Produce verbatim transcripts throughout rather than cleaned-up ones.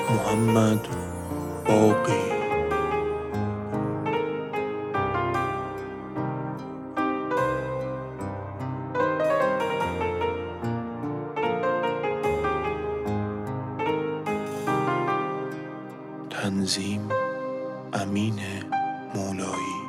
محمد باقی. تنظیم امین مولایی.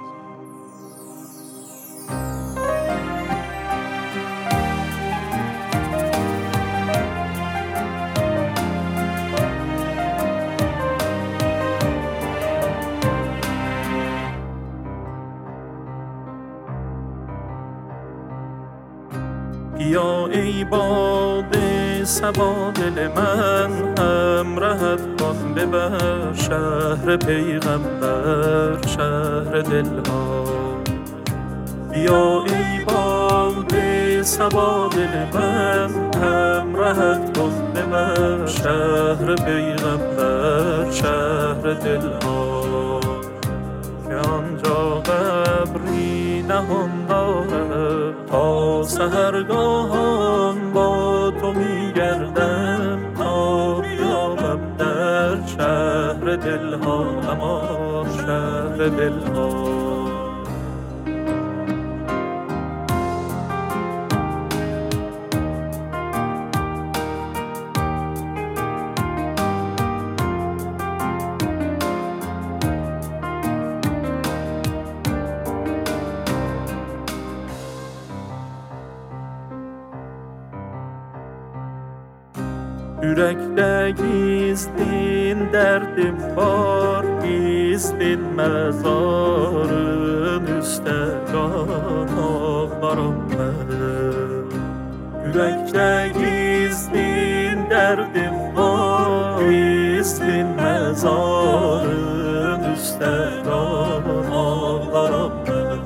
بیا ای باد صبا دل من، همراهت کن ببر شهر پیغمبر، شهر دلها. بیا ای باد صبا دل من، همراهت کن ببر شهر پیغمبر، شهر دلها. که آنجا قبری نهان دارد، تا سحرگاهان با تو میگردم، تا بیابم در شهر دلها، اما شهر دلها. Yürekte gizlin derdim var, gizlin mezarın üstte can ağlarım ben. Yürekte gizlin derdim var, gizlin mezarın üstte can ağlarım ben.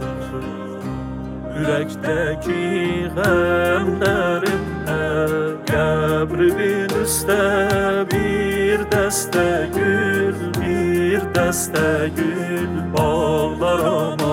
Yürekteki gemlerimle Qəbrimin üstə bir dəstə gül, bir dəstə gül bağlaram